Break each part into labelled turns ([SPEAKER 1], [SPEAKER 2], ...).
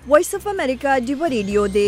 [SPEAKER 1] وایس اف امریکا ډیو ریډیو دی.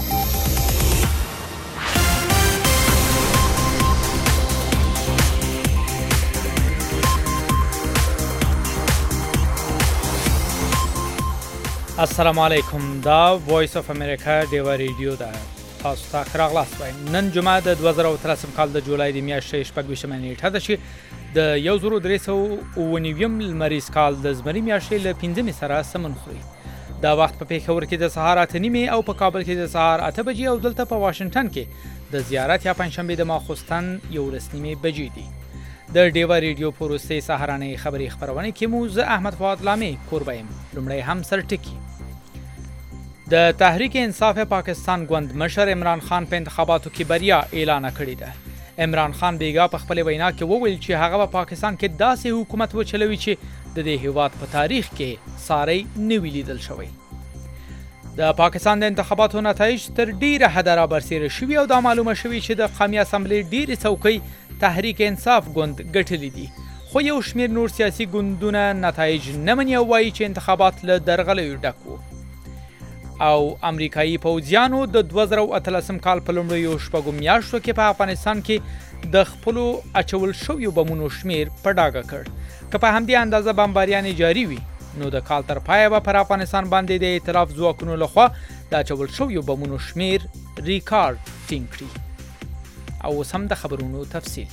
[SPEAKER 2] السلام علیکم. دا وایس اف امریکا ډیو ریډیو ده. تاسو ته ښه راغلاست وایم. نن جمعه د 2013 کال د جولای د میاشتې 26مه نیټه ده چې د 1399 لمریز کال د زمري میاشتې له 5مې سره سمون خوري. دا وخت په پیښور کې د سهار 8:30 او په کابل کې د سهار 8 بجې او دلته په واشنگټن کې د زیارت یا پنځشنبه د ماخوستن 11:30 بجې دي. د ډیو ریډیو پروسې سهارنۍ خبري خبرونه کې مو زه احمد فؤاد لامي کوربایم. لومړی هم سرټکی. د تحریک انصاف پاکستان ګوند مشر عمران خان په انتخاباتو کې بریا اعلان کړې ده. عمران خان بیګا په خپل وینا کې وویل چې هغه په پاکستان کې داسې حکومت وچلوي چې د دې هیواد په تاریخ کې ساری نه وی لیدل شوی. د پاکستان د انتخاباتو نتایج تر ډیره حده را برسېره شوي او دا معلومه شوي چې د قومي اسمبلی ډیرې څوکۍ تحریک انصاف ګوند ګټلې دي. خو یو شمیر نور سیاسي ګوندونه نتایج نه مني او وایي چې انتخابات له درغلیو ډک وو. او امریکایي پوځیانو د 2013 کال په لومړیو شپږو میاشتو کې په افغانستان کې د خپلو اچول شویو بمونو شمیر په ډاګه کړ. که په همدې اندازه بمباریانې جاري وي نو د کال تر پایه به پر افغانستان باندې د ائتلاف ځواکونو لخوا د اچول شویو بمونو شمیر ریکارډ ټینګ کړي. او اوس هم د خبرونو تفصیل.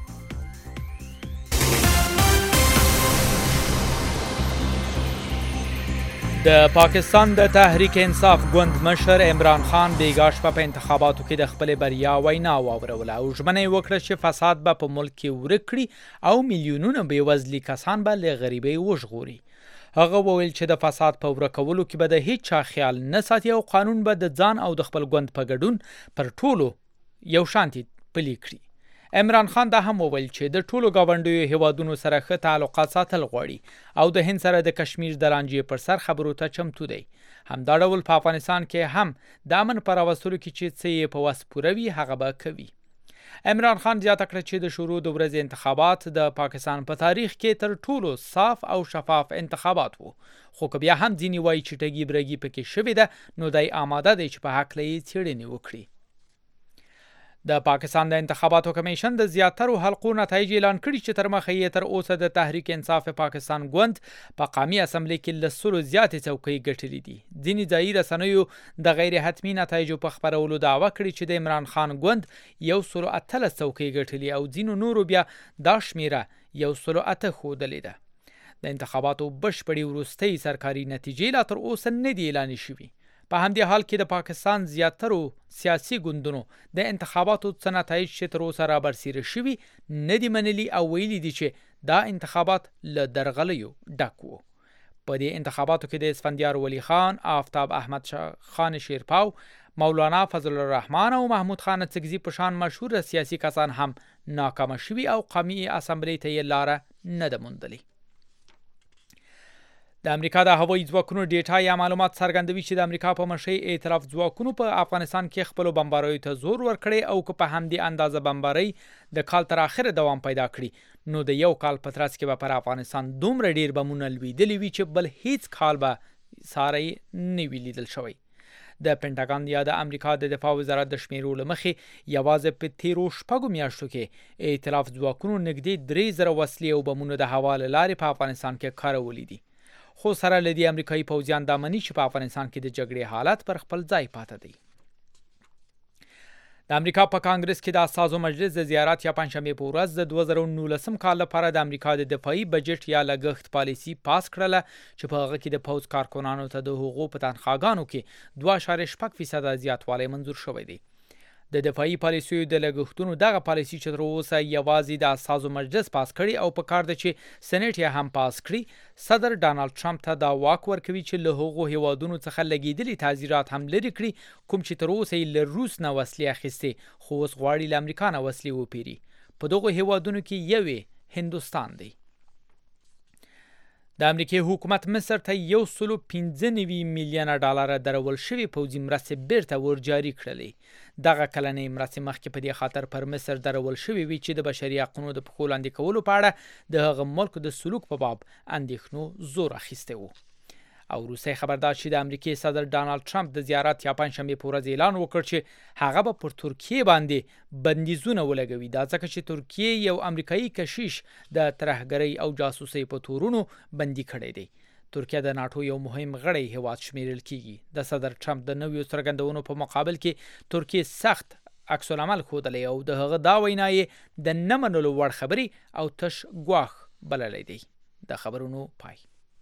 [SPEAKER 2] د پاکستان د تحریک انصاف ګوند مشر عمران خان بیګا شپه په انتخاباتو کې د خپل بریا وینا واوروله او ژمنه یې وکړه چې فساد به په ملک کې ورک کړي او میلیونونه بېوزلي کسان به له غریبۍ وژغوري. هغه وویل چې د فساد په ورکولو کې به د هیڅ چا خیال نه ساتي او قانون به د ځان او د خپل ګوند په ګډون پر ټولو یو شانتي پلي کړي. عمران خان دا هم وویل چې د ټولو ګاونډیو هیوادونو سره ښه تعلقات ساتل غواړي او د هند سره د کشمیر د رانجې پر سر خبرو ته چمتو دی. همدا ډول په افغانستان کې هم د امن پر راوستلو کې چې څه یې په وس پوره وي هغه به کوي. عمران خان زیاته کړه چې د شروع د ورځې انتخابات د پاکستان په تاریخ کې تر ټولو صاف او شفاف انتخابات وو. خو که بیا هم ځینې وایي چې ټګي برګي پکې شوې ده نو دی آماده دی چې په هکله یې څېړنې وکړي. د پاکستان د انتخاباتو کمیشن د زیاترو حلقو نتایج اعلان کړي چې تر مخه یې تر اوسه د تحریک انصاف پاکستان ګوند په قومي اسمبلی کې له 100 زیاتې څوکۍ ګټلې دي. ځینې ځایي رسنیو د غیر حتمي نتایجو په خپرولو دعوه کړې چې د عمران خان ګوند 113 څوکۍ ګټلې او ځینو نورو بیا دا شمیره 108 ښودلې ده. د انتخاباتو بشپړې وروستۍ سرکاري نتیجې لا تر اوسه نه دي اعلان شوي. په همدې حال کې د پاکستان زیاترو سیاسي ګوندونو د انتخاباتو څه نتایج چې تر اوسه را برسېره شوي نه دي منلي او ویلي دي چې دا انتخابات له درغلیو ډک وو. په دې انتخاباتو کې د اسفندیار ولی خان، آفتاب احمد خان شیرپاو، مولانا فضل الرحمن او محمود خان څکزي په شان مشهور سیاسي کسان هم ناکامه شوي او قومي اسمبلی ته یې لاره نه ده موندلې. د امریکا د هوایي ځواکونو ډیټا یا معلومات څرګندوي چې د امریکا په مشرۍ ائتلاف ځواکونو په افغانستان کې خپلو بمباریو ته زور ورکړی او که په همدې اندازه بمبارۍ د کال تر اخره دوام پیدا کړي نو د یو کال په ترڅ کې به پر افغانستان دومره ډیر بمونه لوېدلي وي چې بل هیڅ کال به ساری نه وي لیدل شوی. د پینټاګان یا د امریکا د دفاع وزارت د شمیرو له مخې یوازې په تیرو شپږو میاشتو کې ائتلاف ځواکونو نږدې 3000 وسلې او بمونه د هوا له لارې په افغانستان کې کارولي دي. خو سره له دې امریکایي پوځیان دا مني چې په افغانستان کې د جګړې حالت پر خپل ځای پاتې دی. د امریکا په کانګرس کې د اساسو مجلس د زیارت یا پنځشنبه په ورځ د 2019 کال لپاره د امریکا د دفاعي بجټ یا لګښت پالیسي پاس کړله چې په هغه کې د پوځ کارکونانو ته د حقوقو په تنخواګانو کې 2.8% زیاتوالی منظور شوی دی. د دفاعي پالیسیو د لګښتونو دغه پالیسي چې تر اوسه یوازې د اساسو مجلس پاس کړي او په کار ده چې سېنات یې هم پاس کړي، صدر ډانلډ ټرمپ ته دا واک ورکوي چې له هغو هیوادونو څخه لګېدلي تعزیرات هم لرې کړي کوم چې تر اوسه یې له روس نه وسلې اخیستې خو اوس غواړي له امریکا نه وسلې وپیري. په دغو هیوادونو کې یو هندوستان دی. د امریکای حکومت مصر ته 195 میلیونه ډالر درول شوی پوځي مرستې بیرته ورجاري کړلې. دغه کلنۍ مرستې مخکې په دې خاطر پر مصر درول شوی وي چې د بشري حقوقو د پښو لاندې کولو په اړه د هغه ملک د سلوک په باب اندېښنو زور اخیستی و. او روسي خبردار چې د امریکای صدر ډانلډ ترامپ د زیارت یا پنځشنبه په ورځ اعلان وکړ چې هغه به پر ترکیه باندې بندیزونه ولګوي دا ځکه چې ترکیه یو امریکایي کشیش د ترهګرۍ او جاسوسۍ په تورونو بندي کړی دی. ترکیه د ناتو یو مهم غړی هیواد شمیرل کیږي. د صدر ترامپ د نویو څرګندونو په مقابل کې ترکیه سخت عکس العمل ښودلی او د هغه دا وینا یې د نه منلو وړ خبرې او تش ګواښ بللی دی. د خبرونو پای.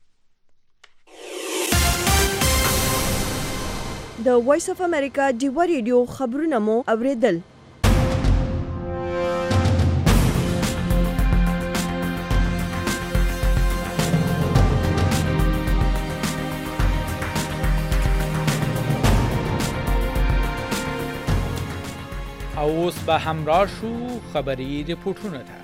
[SPEAKER 1] د وایس اف امریکا ډیوه ریډیو خبرونه مو اوریدل.
[SPEAKER 2] او اوس به همراه شو خبری ریپورټونو ته.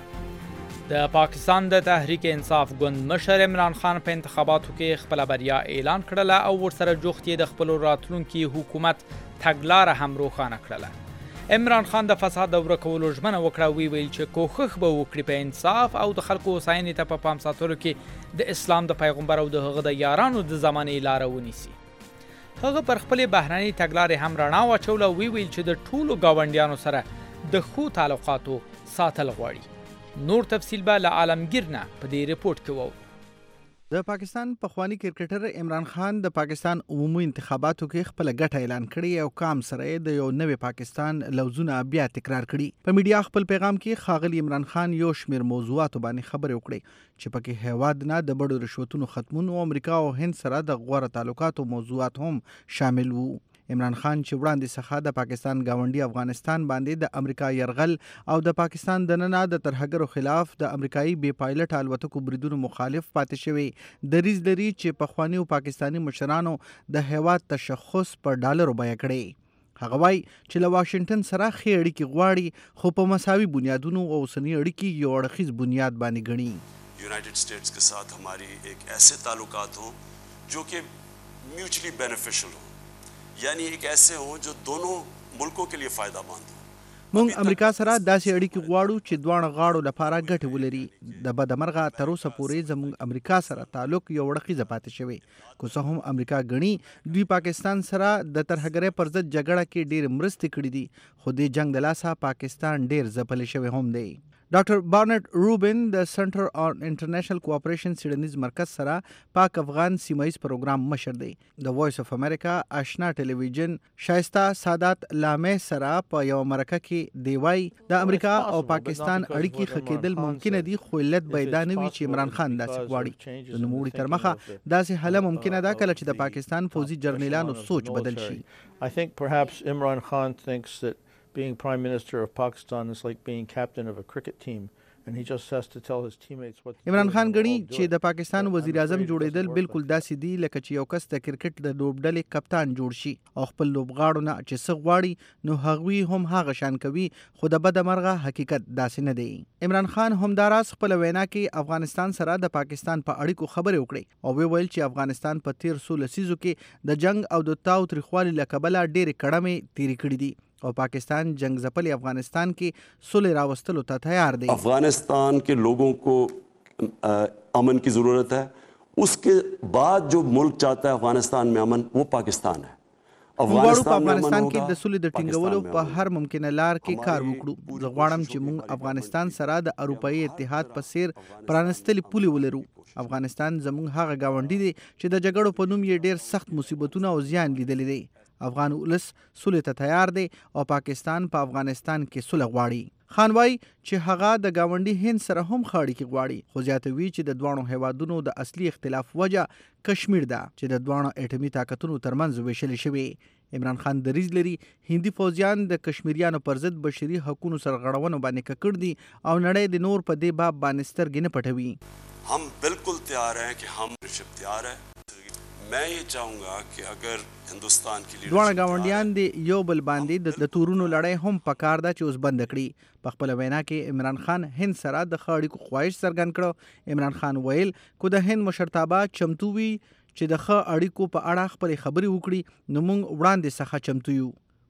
[SPEAKER 2] د پاکستان د تحریک انصاف ګوند مشر عمران خان په انتخاباتو کې خپل بریا اعلان کړله او ورسره جوخت یې د خپل راتلونکي حکومت تګلاره هم روښانه کړله. عمران خان د فساد د ورکولو ژمنه وکړه، ویل چې کوښښ به وکړي په انصاف او د خلکو هوساینې ته په پام ساتلو کې د اسلام د پیغمبر او د هغه د یارانو د زمانې لاره ونیسي. هغه پر خپل بهرنۍ تګلارې هم رڼا واچوله او ویل چې د ټولو ګاونډیانو سره د ښو تعلقاتو ساتل غواړي. نور تفصیل به له عالمگیر نه په دې ریپورت کې وو.
[SPEAKER 3] د پاکستان پخوانی کرکټر عمران خان د پاکستان عمومي انتخاباتو کې خپل ګټه اعلان کړی او کام سره د یو نوې پاکستان لوزونه بیا تکرار کړي. په میډیا خپل پیغام کې ښاغلی عمران خان یو شمېر موضوعاتو باندې خبرې وکړې چې پکې هیواد نه د بډو رشوتونو ختمون او امریکا او هند سره د غوره تعلقاتو موضوعات هم شامل وو. عمران خان چې وړاندې څخه د پاکستان گاونډي افغانستان باندې د امریکا يرغل او د پاکستان دننه د ترهګرو خلاف د امریکایي بې پایلټ الوتکو بریدونو مخالف پاتې شوی. دریځ لري چې پخوانیو پاکستاني مشرانو د هیواد تشخص پر ډالرو بیه کړی. هغه وایي چې له واشنگټن سره ښې اړیکې غواړي خو په مساوي بنیادونو او اوسني اړیکې یو اړخیز بنیاد باندې ګڼي.
[SPEAKER 4] United states के साथ हमारी एक ऐसे ताल्लुकात हों जो कि म्यूचुअली बेनिफिशियल हो, यानी एक ऐसे हों जो दोनों मुल्कों के लिए फ़ायदा मंद हो.
[SPEAKER 3] مونږ امریکا سره داسې اړیکې غواړو چې دواړه غاړو لپاره ګټې ولري. د بدمرغه تر اوسه پورې زموږ امریکا سره تعلق یو اړخیزه پاتې شوی. که څه هم امریکا ګڼي دوی پاکستان سره د ترهګرۍ پر ضد جګړه کې ډېرې مرستې کړې دي، خو دې جنگ د لاسه پاکستان ډېر ځپلی شوی هم دی. ډاکټر بارنټ روبن د سنټر آن انټرنیشنل کوآپریشن څیړنیز مرکز سره پاک افغان سیمایي پروګرام مشر دی. د وایس اف امریکا آشنا ټلویزیون شایسته سادات لامه سره په یو مرکه کې دی وای د امریکا او پاکستان اړیکې خکېدل ممکن دي، خو علت بیان وی چې عمران خان داسې غواړي. د نوموړي تر مخه داسې حل ممکن ده کله چې د پاکستان فوزي جرنیلانو سوچ بدل شي.
[SPEAKER 5] I think perhaps Imran Khan thinks that being Prime Minister of Pakistan is like being captain of a cricket team and he just has to tell his teammates what to do.
[SPEAKER 3] عمران خان غني چې د پاکستان وزیر اعظم جوړیدل بالکل داسې دی لکه چې یو کس د کرکټ د لوبډلې کپتان جوړ شي او خپل لوبغاړو نه چې څه غواړي نو هغوی هم هغه شان کوي، خو د بد مرغه حقیقت داسې نه دی. عمران خان همداراز خپل وینا کې افغانستان سره د پاکستان په اړیکو خبرې وکړې او ویل چې افغانستان په 13 لسیزو کې د جنگ او د تاو تریخوالي له کبله ډېرې کړمې تیرې کړې دي اور پاکستان جنگ زپلی افغانستان کی صلح راوستلو ته تیار دی.
[SPEAKER 4] अफगानिस्तान के लोगों को अमन की ज़रूरत है, उसके बाद जो मुल्क चाहता है अफगानिस्तान में अमन वो पाकिस्तान है.
[SPEAKER 3] افغانستان کې د صلح د ټینګولو په هر ممکنه لار کې کار وکړو. زه غواړم چې موږ افغانستان سره د اروپאי اتحاد په څیر پرانستلې پولې ولرو. افغانستان زموږ هغه گاونډي دی چې د جګړو په نوم یې ډېر سخت مصیبتونه او زیان لیدلی دی. افغان ولس صلح ته تیار دی او پاکستان په افغانستان کې صلح غواړي. خان وای چې هغه د گاونډي هند سره هم خاړي کې غواړي، خو زیاتوي چې د دوانو هیوادونو د اصلي اختلاف وجه کشمیر ده چې د دوانو اټومي طاقتونو ترمنځ ویشل شوی. عمران خان دریځ لري هندي فوجیان د کشمیریانو پر ضد بشري حقوقو سرغړونو باندې ککړ دي او نړۍ د نور په دې باب باندې سترګې نه پټوي.
[SPEAKER 4] हम बिल्कुल तैयार हैं कि हम तैयार है. मैं ये चाहूँगा कि अगर हिंदुस्तान की
[SPEAKER 3] دوانه گاونډیان دی یو بل باندې د تورونو لړۍ هم پکار ده چې اوس بند کړي. په خپل وینا کې عمران خان هند سره د خاړې خواهش څرګند کړو. عمران خان ویل کو د هند مشرتابه چمتو وي چې د ښه اړیکو په اړه خپل خبرې وکړي نو موږ وړاندې څخه چمتو یو.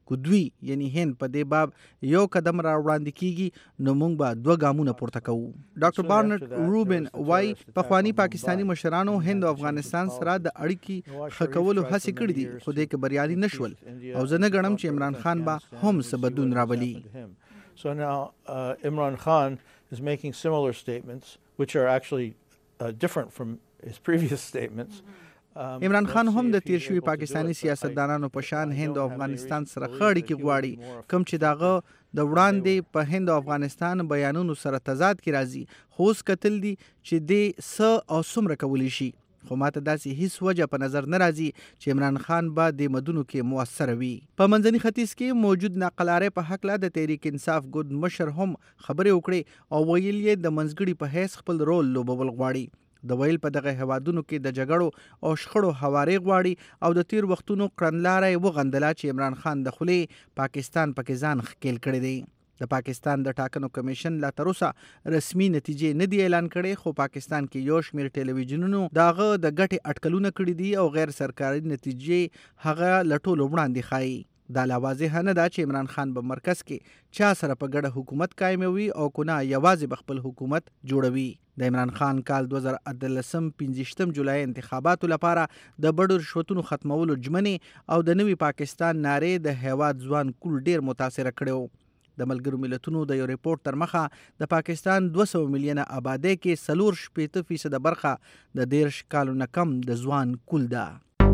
[SPEAKER 3] کودوی یعنی هند په دې باب یو قدم را وړاندې کیږي نو موږ به 2 ګامونه پورته کوو. ډاکټر بارنټ روبن وای پخوانی پاکستانی مشرانو هند او افغانستان سره د اړیکی ښه کولو هڅې کړې دي خو دې کې بریالي نشول او زه نه ګڼم چې عمران خان به هم څه بدلون راولي.
[SPEAKER 5] So now Imran Khan is making similar statements which are actually different from his previous statements.
[SPEAKER 3] عمران خان هم د تیر شوي پاکستانی سیاستدانانو په شان هند او افغانستان سره خړی کې غواړي کوم چې داغه د وړاندې په هند او افغانستان بیانونو سره تضاد کې راځي خو اوس کتل دي چې د س او څومره کولی شي خو ماته داسې هیڅ وجه په نظر نه راځي چې عمران خان به د مدونو کې موثر وي. په منځني ختیځ کې موجود ناقلارې په حق لا د تحریک انصاف ګوند مشر هم خبرې وکړي او ویل یې د منځګړي په حیث خپل رول لوبول غواړي. د ویل په دغه هوادونو کې د جګړو او شخړو هواري غواړي او د تیر وختونو کړنلارې وغندله چې عمران خان د خولې پاکستان پکې ځان ښکیل کړی دی. د پاکستان د ټاکنو کمیشن لا تر اوسه رسمي نتیجې نه دی اعلان کړي خو پاکستان کې یو شمېر ټلویزیونونو داغه د ګټې اټکلونه کړي دي او غیر سرکاري نتیجې هغه لټول وړاندې ښایي. دا لا واضح نه ده چې عمران خان په مرکز کې چا سره په ګډه حکومت قائموي او کونه یوازې بخپل حکومت جوړوي. د عمران خان کال 2018 جولای انتخاباتو لپاره د بډو رشوتونو ختمولو ژمنې او د نوي پاکستان نارې د هیواد ځوان کول ډیر متاثر کړو. د ملګرو ملتونو د یو ریپورت تر مخه د پاکستان 200 میلیونه آبادی کې 40% برخه د 10 کالو نه کم د ځوان کول ده.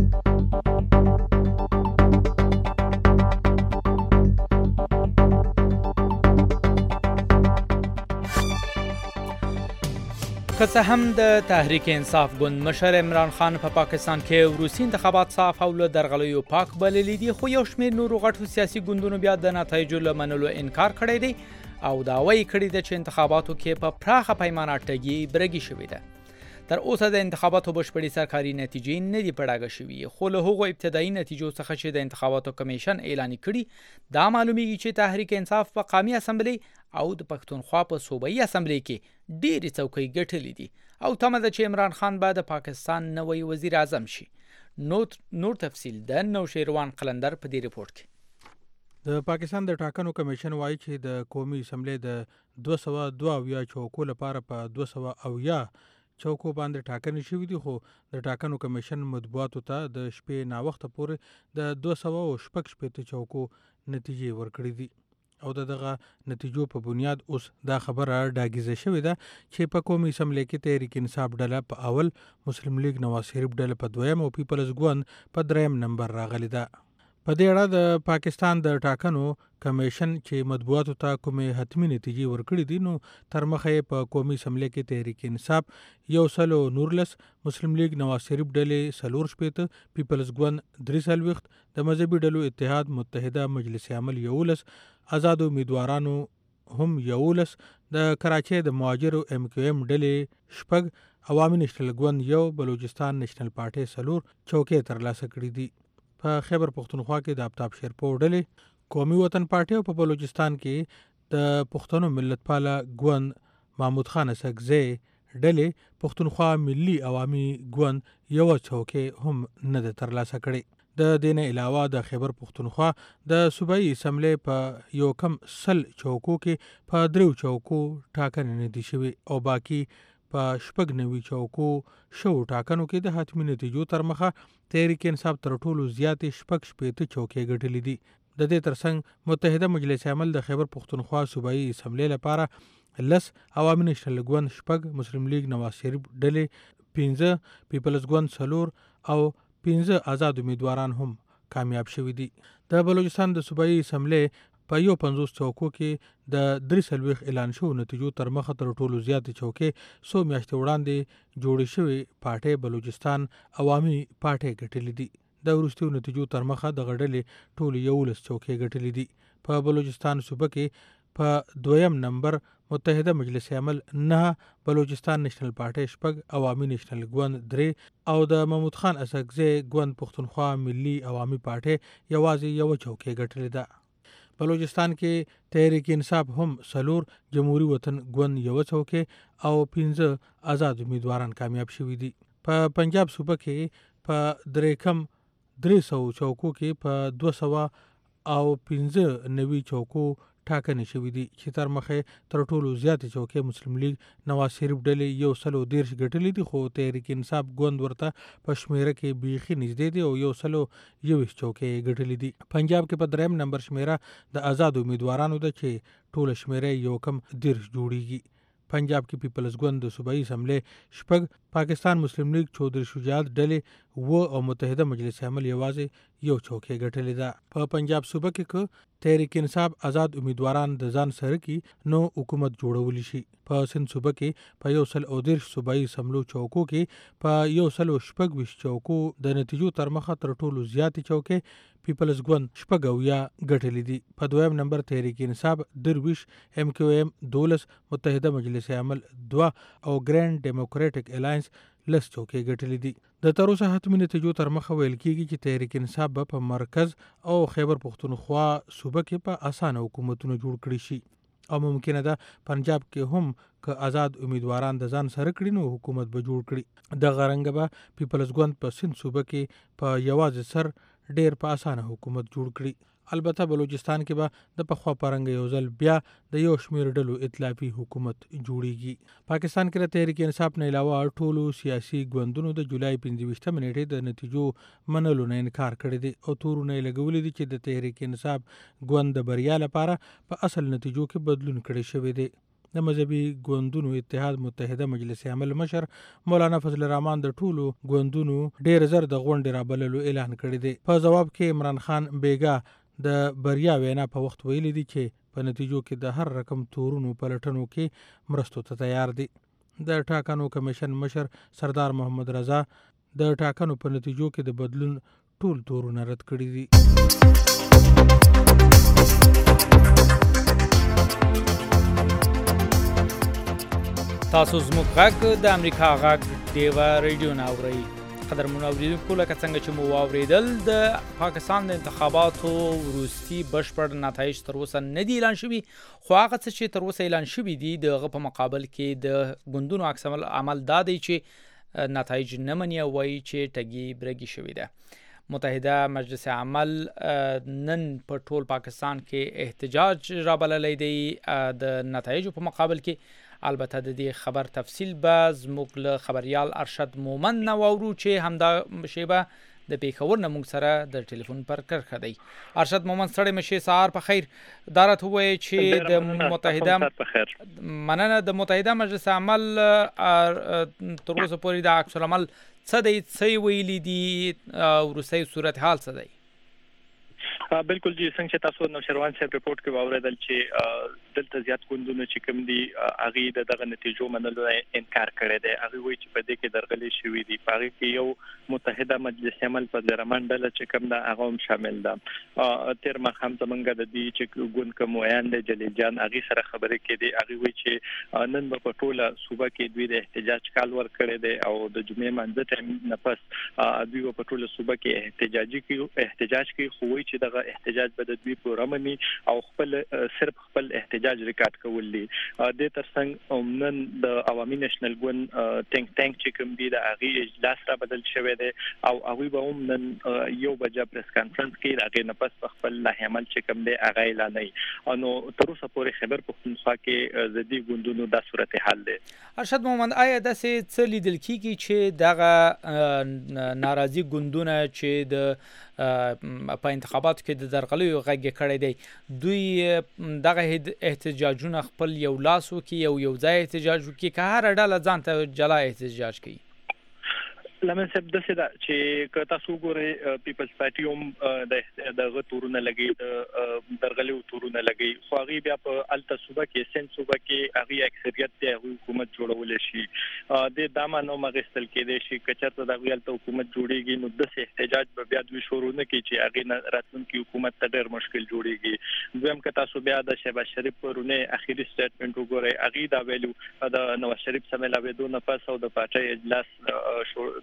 [SPEAKER 2] که څه هم د تحریک انصاف ګوند مشر عمران خان په پاکستان کې وروستي انتخابات صاف او له درغلیو پاک بللي دي خو یو شمېر نورو غټو سیاسي ګوندونو بیا د نتایجو له منلو انکار کړی دی او دعوی کړې ده چې انتخاباتو کې په پراخه پیمانه ټګي برګي شوې ده. تر اوسه د انتخاباتو بشپړې سرکاري نتیجې نه دي په ډاګه شوي خو له هغو ابتدایي نتیجو څخه چې د انتخاباتو کمیشن اعلان کړي دا معلومیږي چې تحریک انصاف په قومي اسمبلی او د پښتونخوا په صوبایي اسمبلی کې ډېرې څوکۍ ګټلې دي او تمه ده چې عمران خان به د پاکستان نوی وزیر اعظم شي. نور تفصیل د نوشیروان قلندر په دې ریپورت کې.
[SPEAKER 6] د پاکستان د ټاکنو کمیشن وایي چې د قومي اسمبلی د 222 چوکو لپاره په 280 چوکو باندې ټاکنې شوې دي خو د ټاکنو کمیشن مطبوعاتو ته د شپې ناوخته پورې د 216 چوکو نتیجې ورکړې دي او دغه نتیجو په بنیاد اوس دا خبره ډاګیزه شوې ده چې په قومي اسمبلی کې تحریک انصاف ډله په اول، مسلم لیگ نواز شریف ډله په دویم او پیپلز ګوند په دریم نمبر راغلی ده. په دې اړه د پاکستان د ټاکنو کمیشن چې مطبوعاتو ته کومې حتمي نتیجې ورکړې دي نو تر مخه یې په قومي اسمبلی کې تحریک انصاف 119، مسلم لیگ نواز شریف ډلې 40، پیپلز ګوند 43، د مذهبي ډلو اتحاد متحده مجلس عمل 11، آزاد امیدوارانو هم 11، د کراچۍ د مهاجرو MQM ډلې 6، عوامي نېشنل ګوند 1، بلوچستان نېشنل پارټۍ 4 چوکۍ ترلاسه کړي دي. په خیبر پښتونخوا کې د آفتاب شیرپور ډلې، قومي وطن پارټۍ او په بلوچستان کې د پښتنو ملت پاله ګوند محمود خان اسحقزی ډلې پښتونخوا ملي عوامي ګوند یو چوکۍ هم نه ده ترلاسه کړې. د دې نه علاوه د خیبر پښتونخوا د صوبایي اسمبلی په یو کم 100 چوکو کې په 3 چوکو ټاکنې نه دي شوې او باقي په 96 چوکو شو ټاکنو کې د حتمي نتیجو تر مخه تحریک انصاف تر ټولو زیاتې 16 چوکۍ ګټلې دي. د دې ترڅنګ متحده مجلس عمل د خیبر پښتونخوا صوبایي اسمبلی لپاره 10، عوامي نېشنل ګوند 6، مسلم لیگ نواز شریف ډلې 15، پیپلز ګوند 4 او 15 آزاد امیدواران هم کامیاب شوي دي. د بلوچستان د صوبایي اسمبلی په 50 چوکو کې د 43 اعلان شو نتیجو تر مخه تر ټولو زیاتې چوکۍ 100 میاشتې وړاندې جوړې شوې پارټۍ بلوچستان عوامي پارټۍ ګټلې دي. د وروستیو نتیجو تر مخه دغه ډلې ټولې 11 چوکۍ ګټلې دي. په بلوچستان صوبه کې په دویم نمبر متحده مجلس عمل 9، بلوچستان نېشنل پارټۍ 6، عوامي نېشنل ګوند 3 او د محمود خان اسحقزی ګوند پښتونخوا ملي عوامي پارټۍ یوازې یو چوکۍ ګټلې ده. بلوچستان کې تحریک انصاف هم 4، جمهوری وطن ګوند 1 چوکۍ او 15 آزاد امیدواران کامیاب شوي دي. په پنجاب صوبه کې په 300 چوکو کې په او 15 نوي چوکو ټاکنې شوې دي چې تر مخه تر ټولو زیاتې چوکۍ مسلم لیگ نواز شریف ډلې 113 ګټلې دي خو تحریک انصاف ګوند ورته په شمیره کې بیخي نږدې دي او 121 چوکۍ ګټلې دي. پنجاب کې په دریم نمبر شمیره د آزاد امیدوارانو ده چې ټول شمیره یو کم 10 جوړیږي. پنجاب کې پیپلز ګوند د صوبایي اسمبلی شپږ، پاکستان مسلم لیگ چودھری شجاعت ډلې او متحده مجلس عمل یوازې یو چوکۍ ګټلې ده. په پنجاب صوبه کې تحریک انصاف آزاد امیدواران د ځان سره کې نو حکومت جوړولی شي. په سند صوبه کې په 113 صوبایي اسمبلو چوکو کې په 126 چوکو د نتیجو تر مخه تر ټولو زیاتې چوکۍ پیپلز ګوند شپږ ګټلې دي. په دویم نمبر تحریک انصاف 23، ایم کیو ایم 12، متحده مجلس عمل 2 او ګرینډ ډیموکریټک الاینس 10 چوکۍ ګټلې دي. د تر اوسه حتمي نتیجو تر مخه ویل کېږي چې تحریک انصاف به په مرکز او خیبر پختونخوا صوبه کې په اسانه حکومتونه جوړ کړي شي او ممکنه ده پنجاب کې هم که آزاد امیدواران د ځان سره کړي نو حکومت به جوړ کړي. د غرنګ به پیپلز ګوند په سند صوبه کې په یوازې سر ډیر په اسانه حکومت جوړ کړي. البته بلوچستان کې به د پخوا پرنګ یو ځل بیا د یو شمیر ډلو ائتلافي حکومت جوړیږي. پاکستان کې د تحریک انصاف نه علاوه ټولو سیاسي ګوندونو د جولای 25 نیټې د نتیجو منلو نه انکار کړی دی او تورونه لګولې دي چې د تحریک انصاف ګوند د بریا لپاره په اصل نتیجو کې بدلون کړی شوی دی. د مذهبي ګوندونو اتحاد متحده مجلس عمل مشر مولانا فضل الرحمن د ټولو ګوندونو ډیر زر د غونډې رابللو اعلان کړی دی. په جواب کې عمران خان بیګا د بریا وینا په وخت ویلي دي چې په نتیجو کې د هر رقم تورونو پلټنو کې مرستو ته تیار دي. د ټاکنو کمیشن مشر سردار محمد رضا د ټاکنو په نتیجو کې د بدلون ټول تورونه رد کړي دي.
[SPEAKER 2] تاسو زموږ غږ د امریکا غږ ډیوا ریډیو نه اورئ. قدرمنو اوریدونکو لکه څنګه چې مو واوریدل د پاکستان د انتخاباتو وروستي بشپړ نتایج تر اوسه نه دي اعلان شوي خو هغه څه چې تر اوسه اعلان شوي دي د هغه په مقابل کې د ګوندونو عکس عمل دا دی چې نتایج نه مني او وایي چې ټګي برګي شوي ده. متحده مجلس عمل نن په ټول پاکستان کې احتجاج رابللی دی د نتایجو په مقابل کې. البته د دې خبر تفصیل به زموږ له خبریال ارشد مومن نه واورو چې همدا شیبه د پیښور نه موږ سره د ټلیفون پر کرښه دی. ارشد مومن ستړی مشي، سهار په خیر. دا راته ووایي چې د متحده مننه د متحده مجلس عمل تر اوسه پورې د عکس العمل څه دی، څه ویلي دي، وروستی صورتحال څه دی؟
[SPEAKER 7] بالکل جی، څنګه چې تاسو نو شروان صاحب ریپورت کې واوریدل چې دلته زیات ګوندونه چې کوم دي هغه دغه نتیجو منلو انکار کړی دی. هغه وایي چې په دې کې درغلي شوې دي. په هغه کې یو متحده مجلس عمل په درمان ډله چې کوم دا هغه هم شامل ده. تیر مخام زمونږ د دې چې ګوند کوم ویان دی جلیل جان هغه سره خبرې کې دي. هغه وایي چې نن په ټوله صوبه کې دوی د احتجاج کال ور کړی دی او د جمعې مانځه ټایم نه پس دوی په ټوله صوبه کې احتجاج کوي خو وایي چې دغه احتجاج به د دوی پرامني او صرف خپل احتجاج ریکارډ کول دي. د ترڅنګ نن د عوامي نېشنل ګوند ټینک چې کوم دی د هغه اجلاس را بدل شوی دی او هغه به هم نن 1 بجې پریس کانفرنس کې هغه نه پس خپل لایحه عمل چې کوم دی هغه اعلانوي. نو تر اوسه پورې خبر پختونخوا کې د دې ګوندونو د صورتحال دی.
[SPEAKER 2] ارشد مومن، آیا د څه لیدل کیږي چې دغه ناراضي ګوندونه چې د په انتخاباتو کې د درغلیو غږ کړی دی دوی دغه احتجاجونه خپل یو لاسو کې یو ځای احتجاج وکړي که هر ډله ځان ته جلا احتجاج کوي؟
[SPEAKER 7] لمن صاحب داسې ده چې که تاسو وګورئ پیپلز پارټي هم دغه تورونه لګي، د درغلیو تورونه لګي خو هغه بیا په الته صوبه کې سند صوبه کې هغه اکثریت دی حکومت جوړول شي. د دامانو مغستل کې دی شي کچته د غیالته حکومت جوړیږي نو د احتجاج به بیا دوی شروع نه کوي چې هغه راتلونکي حکومت ته ډېر مشکل جوړیږي. دویم که تاسو بیا د شهباز شریف پرونه اخیری سټیټمنټ وګورئ هغه دا ویلو د نواز شریف سره ملاوي دوه پس او د پارټي اجلاس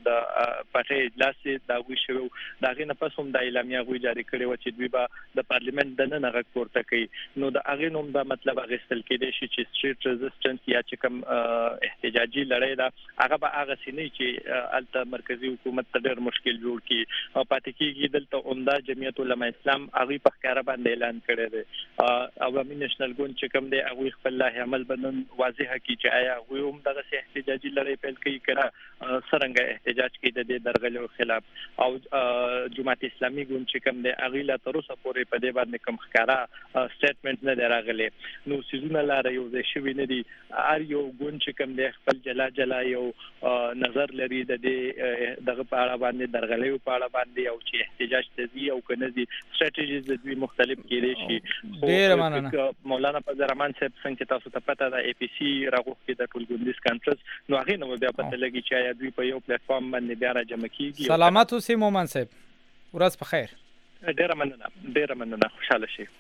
[SPEAKER 7] د پټه اجلاس دا وی شو دا غي نه پس هم د اعلامیه غوي جاری کړي و چې دوی به د پارلیمنت د نه غږ پورته کوي نو د اغه نوم دا مطلب غستل کېدی شي چې سټریټ ریزिस्टنس یا چې کوم احتجاجي لړۍ دا هغه به هغه سینې چې الته مرکزی حکومت ته ډېر مشکل جوړ کی او پاتې کېږي دلته عمده جمعیت العلماء اسلام هغه په ښکارا باندې اعلان کړی دی عوامي نېشنل ګوند چې کوم دی هغه خپل له عمل بنن واضح کی چې آیا هغه هم دغه احتجاجي لړۍ پیل کوي کړه څنګه احتجاج کوي د درغلو خلاف او جماعت اسلامي ګوند چې کوم دی هغه لا تر اوسه پورې په دې باندې کوم ښکارا سټیټمنټ نه راغلی نو سيزونه لاره یو ځای شوی نه دي ار یو ګوند چې کوم دی خپل جلا یو نظر لري د دې دغه په اړه باندې درغلو په اړه باندې او چې احتجاج تزي او کنه دي سټریټیجیز د دوی مختلف کېدي شي
[SPEAKER 2] ډیر مننه
[SPEAKER 7] مولانا فضل الرحمن صاحب څنګه تاسو ته پته ده اي پی سي راغوښتي د ټولګوندیز کانفرنس نو هغه نو بیا پته لګي چې آیا دوی په یو پلیټ فارم باندې بیا راجمع کیږي
[SPEAKER 2] سلامات اوسئ مومن صاحب ورځ په خیر
[SPEAKER 7] ډیر مننه خوشاله شئ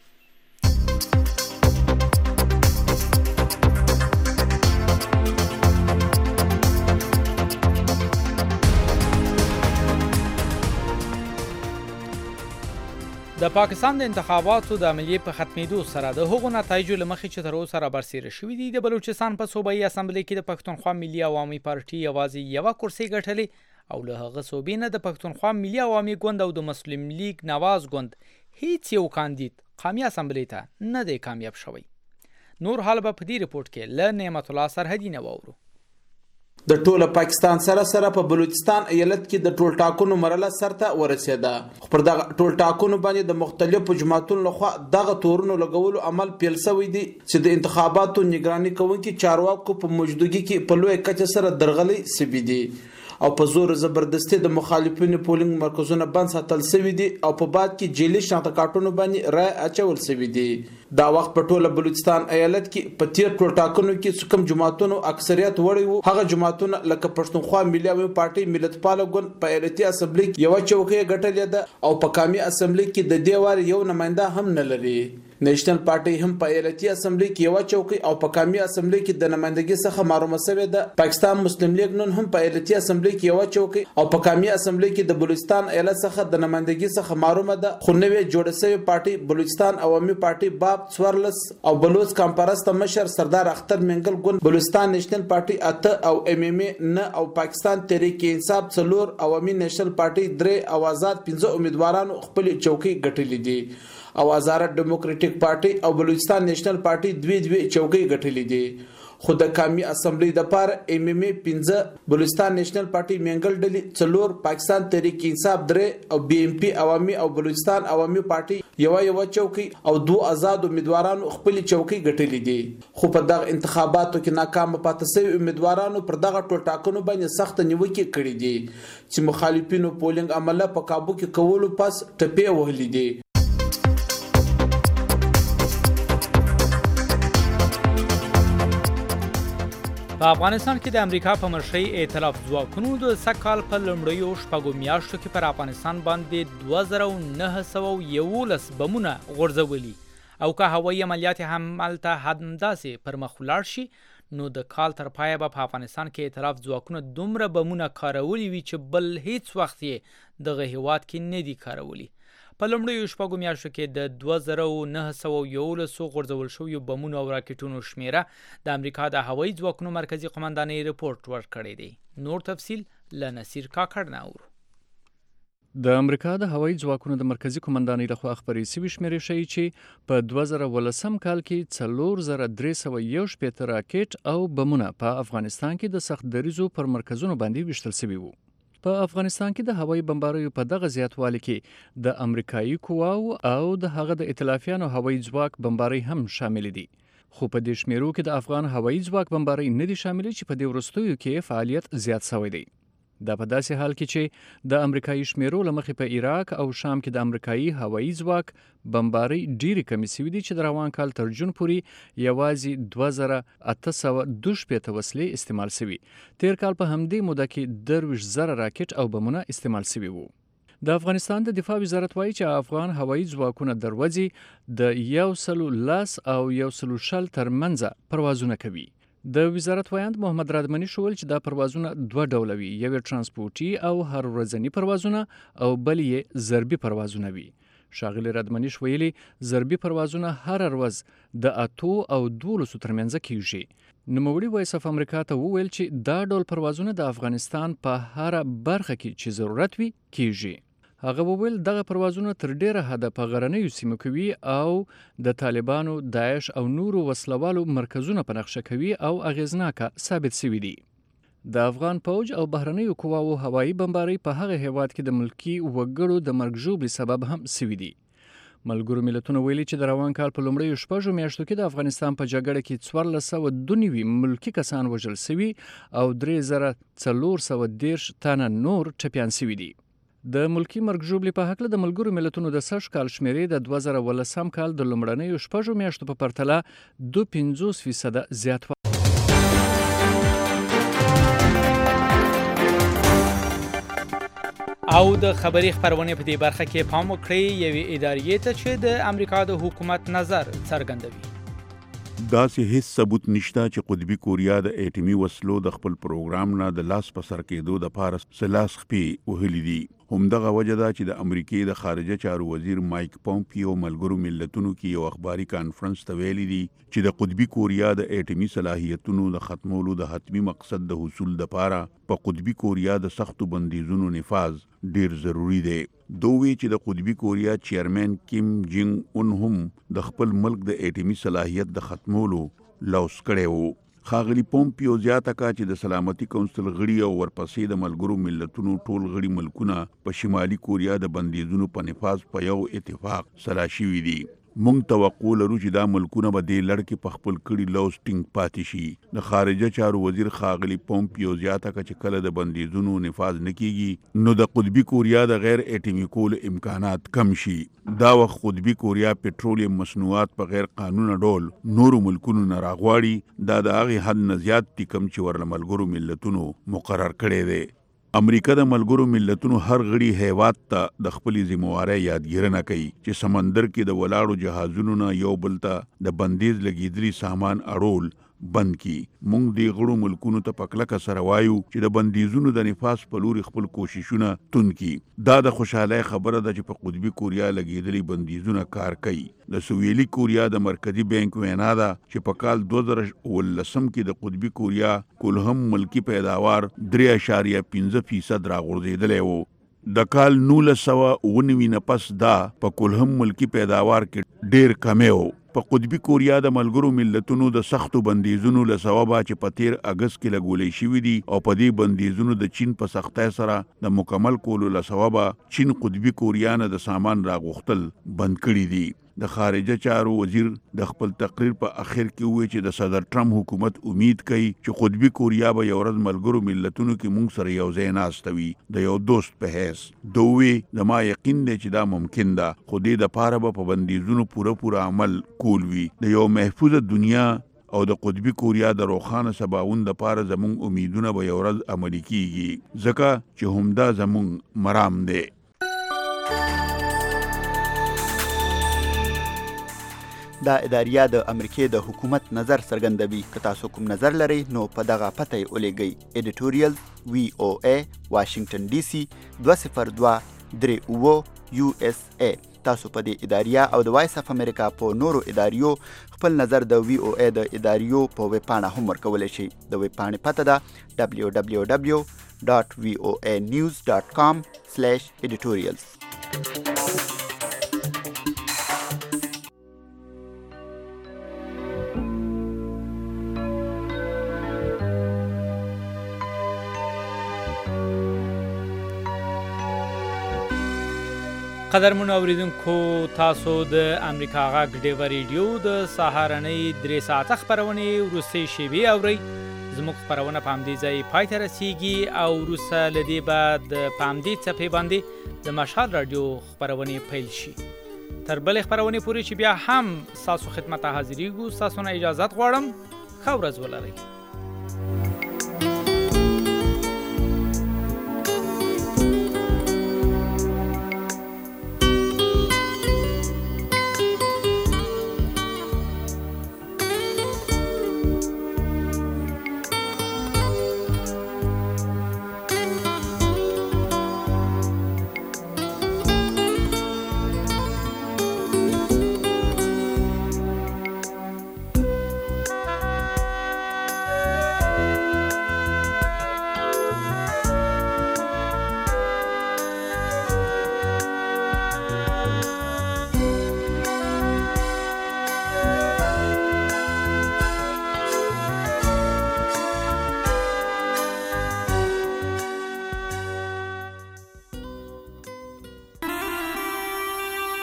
[SPEAKER 2] د پاکستان د انتخاباتو د عملیې په ختمېدو سره د هغو نتایجو له مخې چې تر اوسه رابرسېره شوي دي د بلوچستان په صوبایي اسمبلی کې د پښتونخوا ملي عوامي پارټي یوازې یوه کرسي ګټلې او له هغه صوبې نه د پښتونخوا ملي عوامي ګوند او د مسلم لیگ نواز ګوند هیڅ یو کاندید قامي اسمبلی ته نه دی کامیاب شوی. نور حال به په دې رپورټ کې له نعمت الله سرحدي نه واورو.
[SPEAKER 8] د ټوله پاکستان سره په بلوچستان ایالت کې د ټول ټاکنو مرحله سرته ورسېده. پر دغه ټول ټاکنو باندې د مختلفو جماعتونو لخوا دغه تورونو لګولو عمل پیل شوی دی چې د انتخاباتو نگراني کوونکي چارواکو په موجودګي کې په لوی کچه سره درغلي سوي دي او په زور زبردستي د مخالفینو پولینګ مرکزونه بند ساتل شوی دي او په بعد کې جیلی شناخته کارتونو باندې رای اچول شوی دي. دا وخت په ټوله بلوچستان ایالت کې په تیر ټول ټاکنو کې کوم جماعتونو اکثریت وړي وو هغه جماعتونه لکه پښتونخوا ملي عوامي پارټي ملتپال ګوند په ایالتي اسمبلی کې یو چوکۍ ګټلې ده او په قومي اسمبلی کې د دې وار یو نماینده هم نه لري. نېشنل پارټي هم په ایالتي اسمبلی کې یو چوکۍ او په قومي اسمبلی کې د نمائندګۍ څخه محرومه شوې ده. پاکستان مسلم لیگ نن هم په ایالتي اسمبلی کې یو چوکۍ او په قومي اسمبلی کې د بلوچستان ایالت څخه د نمائندګۍ څخه محرومه ده. خو نوې جوړه شوې پارټي بلوچستان عوامي پارټي باب څوارلس او بلوچ کمپرست مشر سردار اختر منګل ګوند بلوچستان نېشنل پارټي اته او ام ام نه او پاکستان تحریک انصاف څلور عوامي نېشنل پارټي درې او آزاد 15 امیدوارانو خپل چوکۍ ګټلې دي او آزاد ډیموکراټیک پارټي او بلوچستان نېشنل پارټي دوی چوکۍ ګټلې دي. خو د قومي اسمبلی د پاره ام ام 15 بلوچستان نېشنل پارټي منګل ډلې څلور پاکستان تحریک انصاف درې او بي ام پی عوامي او بلوچستان عوامي پارټي یو چوکۍ او دوه آزاد امیدوارانو خپل چوکۍ ګټلې دي. خو په دغه انتخاباتو کې ناکام پاتې شوي امیدوارانو پر دغه ټول ټاکنو باندې سخت نیوکې کړې دي چې مخالفینو پولینګ عمله په کابو کې کولو پس ټپې وهلې دي.
[SPEAKER 2] په افغانستان کې د امریکا په مرشي ائتلاف ځواکونو د سکهال په لومړیو شپږو میاشتو کې پر افغانستان باندې 2911 بمونه غورځولي او که هوایي عملیات هم هلته همداسې پر مخ ولاړ شي نو د کال تر پایه به په افغانستان کې ائتلاف ځواکونه دومره بمونه کارولي وي چې بل هیڅ وخت یې دغه هیواد کې نه دي کارولي. په لومړیو شپږو میاشتو کې د 2911 غورځول شویو بمونو او راکټونو شمیره د امریکا د هوایي ځواکونو مرکزی قومندانۍ رپورټ ورکړی دی. نور تفصیل له نصیر کاکړ نه اورو.
[SPEAKER 9] د امریکا د هوایي ځواکونو د مرکزی قومندانۍ لخوا خبرې شوې شمیرې ښیي چې په 2018 کال کې 4311 راکټ او بمونه په افغانستان کې د سخت دریزو پر مرکزونو باندې ویشتل شوي وو. په افغانستان کې د هوایي بمباریو په دغه زیاتوالي کې د امریکایي قواو او د هغه د ائتلافیانو هوایي ځواک بمباری هم شامل دي. خو په دې شمیرو کې د افغان هوایي ځواک بمباری نه دي شامل چې په دې وروستیو کې فعالیت زیات شوی دی. دا په داسې حال کې چې د امریکایي شمیرو لمخې په عراق او شام کې د امریکایي هوایي ځواک بمباری ډیری کمی شوي دي چې د روان کال تر جون پورې یوازې 2812 وسلې استعمال شوي. تیر کال په همدې موده کې 20000 راکټ او بمونه استعمال شوي وو. د افغانستان د دفاع وزارت وایي چې افغان هوایي ځواکونه دروازې د 110 او 120 ترمنځ پروازونه کوي. د وزارت وایند محمد رادمني شول چې دا پروازونه دوه ډوله وي، یو ترانسپورتي او هر ورځني پروازونه او بل یې ضربي پروازونه وي. ښاغلي رادمني ویلي ضربي پروازونه هر ورځ د 8 او 12 ترمنځ کیږي. نوموړي وایس اف امریکا ته وویل چې دا ډول پروازونه د افغانستان په هر برخه کې چې ضرورت وي کیږي. هغه وویل دغه پروازونه تر ډیره حده په غرنیو سیمو کې وي او د طالبانو، داعش او نورو وسلوالو مرکزونه په نقشه کوي او اغیزناکه ثابت شوي دي. د افغان پوج او بهرنیو قواو هوایي بمبارۍ په هغه هیواد کې د ملکی وګړو د مرګ ژوبلې سبب هم شوي دي. ملګرو ملتونو ویلي چې د روان کال په لومړیو 6 میاشتو کې د افغانستان په جګړه کې 1492 ملکی کسان وژل شوي او 3410 تنه نور ټپیان شوي دي. د ملکی مرګ ژوبلې په هکله د ملګرو ملتونو د سږ کال شمیرې د 2018 کال د لومړنیو 6 میاشتو په پرتله 52% زیات و.
[SPEAKER 2] او د خبري خبرونه په دې برخه کې پام وکړئ یوې ادارې ته چې د امریکا د حکومت نظر څرګندوي.
[SPEAKER 10] داسې هیڅ ثبوت نشته چې قطبي کوریا د اټومي وسلو د خپل پروګرام نه د لاس په سر کېدو د پاره سلاس خپې وهلي دي. همدغه وجه ده چې د امریکای د خارجه چارو وزیر مایک پومپیو ملګرو ملتونو کې یو اخباري کانفرنس ته ویلي دي چې د قطبي کوریا د اټومي صلاحیتونو د ختمولو د حتمی مقصد د حصول لپاره په قطبي کوریا د سختو بندیزونو نفاذ ډیر ضروری دی. دوی چې د قطبي کوریا چیرمن کیم جینګ اون هم د خپل ملک د اټومي صلاحیت د ختمولو لوس کړی وو. ښاغلي پومپیو زیاته کړه چې د سلامتي کونسل غړي او ورپسې د ملګرو ملتونو ټول غړي ملکونه په شمالي کوریا د بندیزونو په نفاذ په یو اتفاق سره شوي دي. مونږ توقع لرو چې دا ملکونه به دې لړ کې په خپل کړي لوس ټینګ پاتې شي. د خارجه چارو وزیر ښاغلي پومپیو زیاته کړه چې کله د بندیزونو نفاذ نه کیږي نو د قطبي کوریا د غیر اټومي کولو امکانات کم شي. دا وخت قطبي کوریا پټرولیم مصنوعات په غیر قانوني ډول نورو ملکونو نه راغواړي. دا د هغې حد نه زیات دي کوم چې ورله ملګرو ملتونو مقرر کړی دی. امریکا د ملګرو ملتونو هر غړي هیواد ته د خپلې ذمہوارۍ یادګیرنه کوي چې سمندر کې د ولاړو جهازونو نه یو بل ته د بندیز لګیدلي سامان اړول بند کی. مونږ د غړو ملکونو ته په کلکه سره وایو چې د بندیزونو د نفاذ په لوري خپل کوششونه تون کی. دا د خوشحالۍ خبره ده چې په قطبي کوریا لګیدلي بندیزونه کار کوي. د سویلي کوریا د مرکزی بانک وینا ده چې په کال 2019 کې د قطبي کوریا کلهم ملکی پیداوار 3.5% راغورځېدلی وو. د کال 1990 نه پس دا په کلهم ملکی پیداوار کې ډیر کمی وو. په قطبي کوریا د ملګرو ملتونو د سختو بندیزونو له سببه چې په 13 اگست کې لګولې شوي دي او په دې بندیزونو د چین په سختۍ سره د مکمل کولو له سببه چین قطبي کوریا نه د سامان راغوښتل بند کړي دي. د خارجه چارو وزیر د خپل تقریر په اخر کې وویل چې د صدر ټرمپ حکومت امید کوي چې قطبي کوریا به یو ورځ ملګرو ملتونو کې موږ سره یو ځای ناست وي د یو دوست په حیث. دوی د ما یقین دی چې دا ممکن ده خو دې دپاره به په بندیزونو پوره عمل کول وي. د یو محفوظه دنیا او د قطبي کوریا د روښانه سباوون دپاره زموږ امیدونه به یو ورځ عملي کیږي ځکه چې همدا زموږ مرام دی.
[SPEAKER 11] دا اداریه د امریکای د حکومت نظر څرګندوي. که تاسو کوم نظر لرئ نو په دغه پته یې ولیږئ. ایډیټوریل VOA واشنگټن DC 20238 USA. تاسو په دې اداریه او د وایس اف امریکا په نورو اداریو خپل نظر د VOA د اداریو په ویب پاڼه هم ورکولی شئ. د ویب پاڼې پته ده www.voanews.com/editorials.
[SPEAKER 2] قدرمن اوریدونکو تاسو د امریکا غږ ډیو ریډیو د سهارنۍ 3 ساعته خبرونه وروستۍ شیبې اورئ. زموږ خبرونه په همدې ځای پای ته رسیږي او وروسته له دې به د په همدې څپې باندې د مشال راډیو خبرونه پیل شي. تر بلې خبرونې پورې چې بیا هم ستاسو خدمت ته حاضرېږو ستاسو نه اجازت غواړم. ښه ورځ ولرئ.